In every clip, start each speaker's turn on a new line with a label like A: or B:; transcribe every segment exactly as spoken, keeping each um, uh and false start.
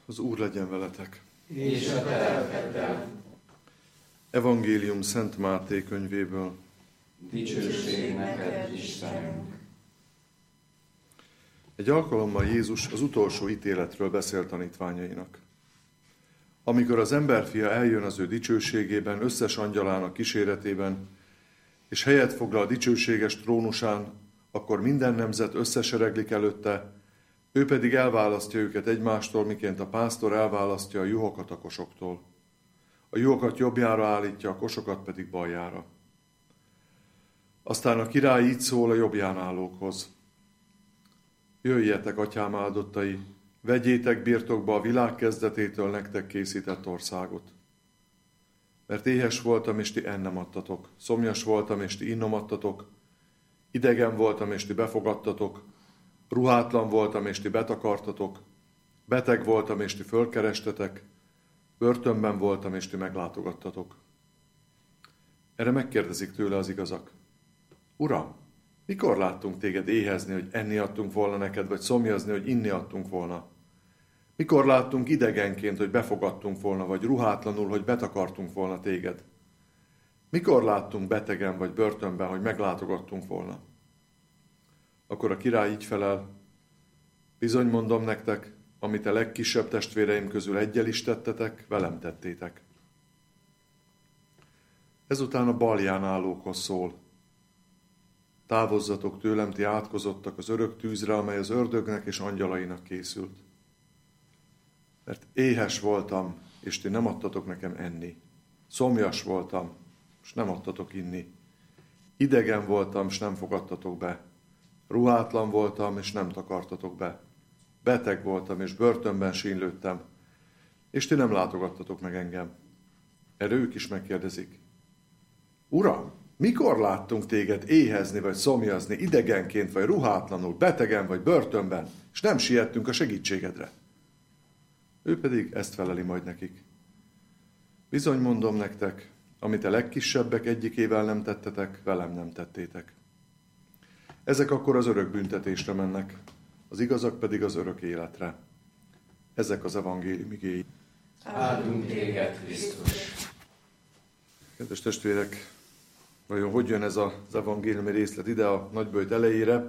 A: Az Úr legyen veletek.
B: És a te lelkeddel.
A: Evangélium Szent Máté könyvéből.
B: Dicsőség neked, Istenünk.
A: Egy alkalommal Jézus az utolsó ítéletről beszélt tanítványainak. Amikor az emberfia eljön az ő dicsőségében, összes angyalának kíséretében, és helyet foglal a dicsőséges trónusán, akkor minden nemzet összesereglik előtte, ő pedig elválasztja őket egymástól, miként a pásztor elválasztja a juhokat a kosoktól. A juhokat jobbjára állítja, a kosokat pedig baljára. Aztán a király így szól a jobbján állókhoz. Jöjjetek, atyám áldottai, vegyétek birtokba a világ kezdetétől nektek készített országot. Mert éhes voltam, és ti ennem adtatok, szomjas voltam, és ti innom adtatok, idegen voltam, és ti befogadtatok, ruhátlan voltam, és ti betakartatok, beteg voltam, és ti fölkerestetek, börtönben voltam, és ti meglátogattatok. Erre megkérdezik tőle az igazak. Uram, mikor láttunk téged éhezni, hogy enni adtunk volna neked, vagy szomjazni, hogy inni adtunk volna? Mikor láttunk idegenként, hogy befogadtunk volna, vagy ruhátlanul, hogy betakartunk volna téged? Mikor láttunk betegen, vagy börtönben, hogy meglátogattunk volna? Akkor a király így felel, bizony mondom nektek, amit a legkisebb testvéreim közül egyel is tettetek, velem tettétek. Ezután a balján állókhoz szól. Távozzatok tőlem, ti átkozottak az örök tűzre, amely az ördögnek és angyalainak készült. Mert éhes voltam, és ti nem adtatok nekem enni. Szomjas voltam, és nem adtatok inni. Idegen voltam, és nem fogadtatok be. Ruhátlan voltam, és nem takartatok be. Beteg voltam, és börtönben sínlődtem, és ti nem látogattatok meg engem. Erre ők is megkérdezik. Uram, mikor láttunk téged éhezni, vagy szomjazni, idegenként, vagy ruhátlanul, betegen, vagy börtönben, és nem siettünk a segítségedre? Ő pedig ezt feleli majd nekik. Bizony mondom nektek, amit a legkisebbek egyikével nem tettetek, velem nem tettétek. Ezek akkor az örök büntetésre mennek, az igazak pedig az örök életre. Ezek az evangélium igéi.
B: Áldunk téged, Krisztus!
A: Kedves testvérek, vajon hogy jön ez az evangéliumi részlet ide a nagyböjt elejére?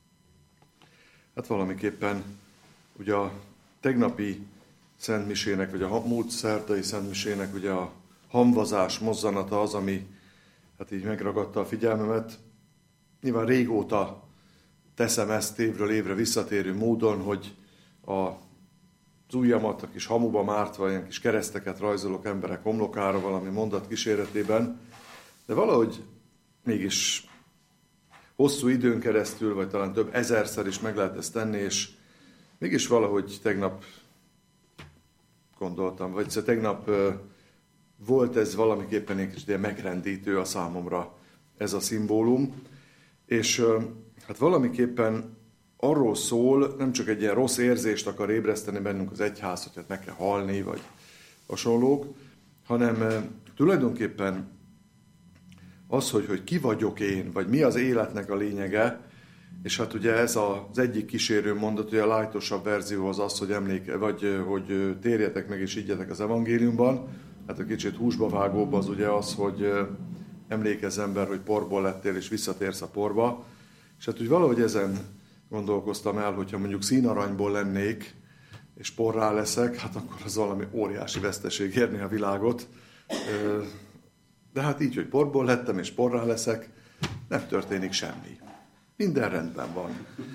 A: Hát valamiképpen ugye a tegnapi szentmisének, vagy a múlt szerdai szentmisének ugye a hamvazás mozzanata az, ami hát így megragadta a figyelmemet. Nyilván régóta teszem ezt évről évre visszatérő módon, hogy a, az ujjamat a kis hamuba mártva, ilyen kis kereszteket rajzolok emberek homlokára valami mondat kíséretében, de valahogy mégis hosszú időn keresztül, vagy talán több ezerszer is meg lehet ezt tenni, és mégis valahogy tegnap gondoltam, vagy szóval tegnap volt ez valamiképpen egy kicsit megrendítő a számomra ez a szimbólum, és hát valamiképpen arról szól, nem csak egy ilyen rossz érzést akar ébreszteni bennünk az egyház, hogy hát meg kell halni, vagy hasonlók, hanem tulajdonképpen az, hogy, hogy ki vagyok én, vagy mi az életnek a lényege, és hát ugye ez az egyik kísérő mondat, hogy a lájtosabb verzió az az, hogy emléke, vagy hogy térjetek meg és igyetek az evangéliumban, hát a kicsit húsba vágóbb az ugye az, hogy emlékezz ember, hogy porból lettél, és visszatérsz a porba. És hát úgy valahogy ezen gondolkoztam el, hogyha mondjuk színaranyból lennék, és porrá leszek, hát akkor az valami óriási veszteség érni a világot. De hát így, hogy porból lettem, és porrá leszek, nem történik semmi. Minden rendben van.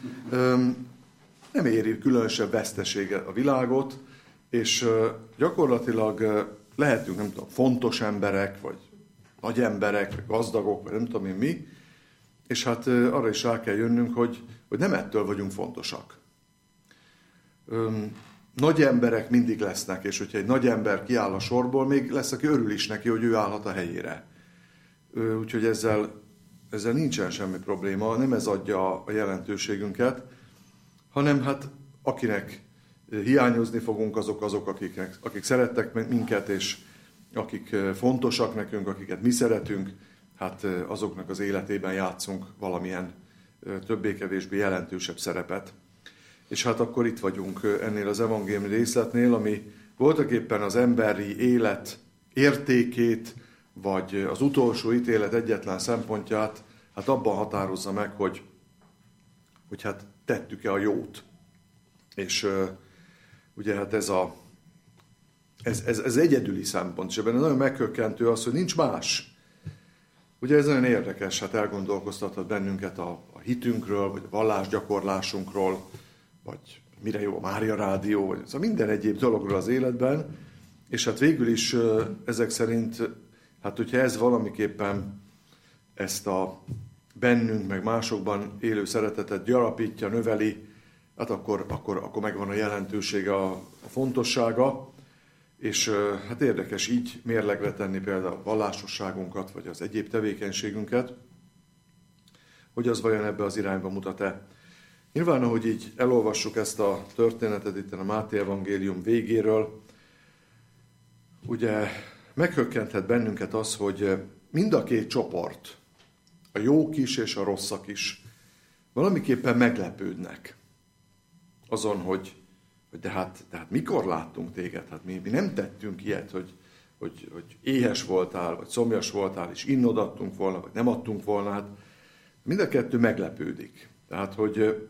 A: Nem éri különösebb vesztesége a világot, és gyakorlatilag lehetünk, nem tudom, fontos emberek, vagy nagy emberek, vagy gazdagok, vagy nem tudom én mi, és hát arra is rá kell jönnünk, hogy, hogy nem ettől vagyunk fontosak. Öm, nagy emberek mindig lesznek, és hogyha egy nagy ember kiáll a sorból, még lesz, aki örül is neki, hogy ő állhat a helyére. Ö, úgyhogy ezzel, ezzel nincsen semmi probléma, nem ez adja a jelentőségünket, hanem hát akinek hiányozni fogunk, azok azok, akik, akik szerettek minket, és akik fontosak nekünk, akiket mi szeretünk, hát azoknak az életében játszunk valamilyen többé-kevésbé jelentősebb szerepet. És hát akkor itt vagyunk ennél az evangéliumi részletnél, ami voltaképpen az emberi élet értékét, vagy az utolsó ítélet egyetlen szempontját, hát abban határozza meg, hogy, hogy hát tettük-e a jót. És uh, ugye hát ez, a, ez, ez, ez egyedüli szempont, és ebben nagyon megkökkentő az, hogy nincs más. Ugye ez nagyon érdekes, hát elgondolkoztathat bennünket a, a hitünkről, vagy a vallásgyakorlásunkról, vagy mire jó a Mária Rádió, vagy szóval minden egyéb dologról az életben, és hát végül is uh, ezek szerint, hát hogyha ez valamiképpen ezt a bennünk, meg másokban élő szeretetet gyarapítja, növeli, hát akkor, akkor, akkor megvan a jelentősége, a, a fontossága, és hát érdekes így mérlegre tenni például a vallásosságunkat, vagy az egyéb tevékenységünket, hogy az vajon ebbe az irányba mutat-e. Nyilván, ahogy így elolvassuk ezt a történetet itt a Máté evangélium végéről, ugye meghökkenthet bennünket az, hogy mind a két csoport, a jók is és a rosszak is valamiképpen meglepődnek azon, hogy, hogy de, hát, de hát mikor láttunk téged? Hát mi, mi nem tettünk ilyet, hogy, hogy, hogy éhes voltál, vagy szomjas voltál, és innod adtunk volna, vagy nem adtunk volna. Hát mind a kettő meglepődik. Tehát, hogy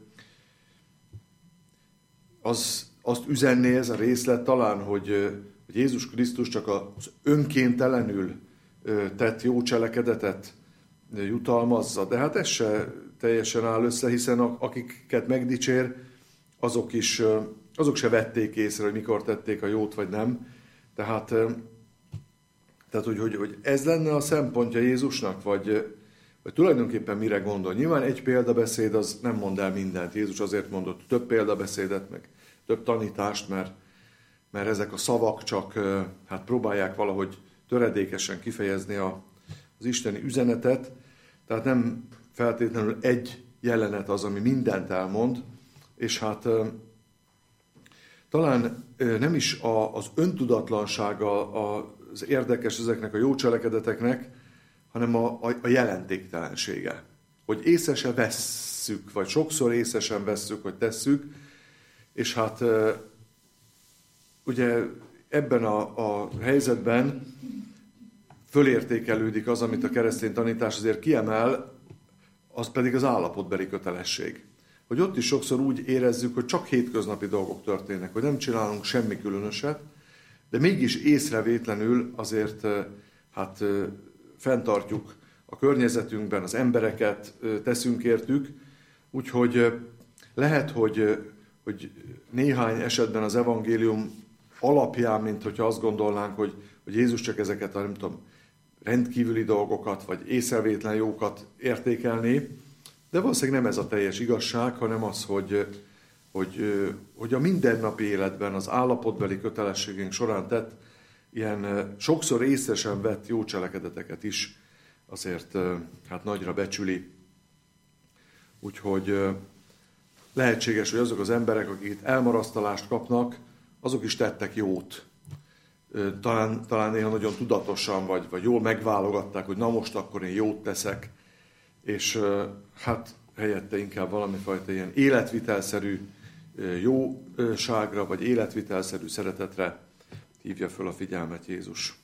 A: az, azt üzenné ez a részlet talán, hogy, hogy Jézus Krisztus csak az önkéntelenül tett jó cselekedetet jutalmazza, de hát ez se teljesen áll össze, hiszen akiket megdicsér, azok is, azok se vették észre, hogy mikor tették a jót, vagy nem. Tehát, tehát hogy, hogy, hogy ez lenne a szempontja Jézusnak, vagy, vagy tulajdonképpen mire gondol. Nyilván egy példabeszéd az nem mond el mindent. Jézus azért mondott több példabeszédet, meg több tanítást, mert, mert ezek a szavak csak hát próbálják valahogy töredékesen kifejezni a, az isteni üzenetet. Tehát nem feltétlenül egy jelenet az, ami mindent elmond, és hát talán nem is az öntudatlansága az érdekes ezeknek a jó cselekedeteknek, hanem a, a, a jelentéktelensége. Hogy észre se vesszük, vagy sokszor észre sem vesszük, hogy tesszük, és hát ugye ebben a, a helyzetben fölértékelődik az, amit a keresztény tanítás azért kiemel, az pedig az állapotbeli kötelesség. Hogy ott is sokszor úgy érezzük, hogy csak hétköznapi dolgok történnek, hogy nem csinálunk semmi különöset, de mégis észrevétlenül azért hát fenntartjuk a környezetünkben az embereket, teszünk értük, úgyhogy lehet, hogy, hogy néhány esetben az evangélium alapján, mint hogyha azt gondolnánk, hogy, hogy Jézus csak ezeket a nem tudom, rendkívüli dolgokat, vagy észrevétlen jókat értékelné, de valószínűleg nem ez a teljes igazság, hanem az, hogy, hogy, hogy a mindennapi életben az állapotbeli kötelességünk során tett ilyen sokszor észre sem vett jó cselekedeteket is azért hát nagyra becsüli. Úgyhogy lehetséges, hogy azok az emberek, akik itt elmarasztalást kapnak, azok is tettek jót. Talán, talán néha nagyon tudatosan, vagy, vagy jól megválogatták, hogy na most akkor én jót teszek, és hát helyette inkább valamifajta ilyen életvitelszerű jóságra, vagy életvitelszerű szeretetre hívja föl a figyelmet Jézus.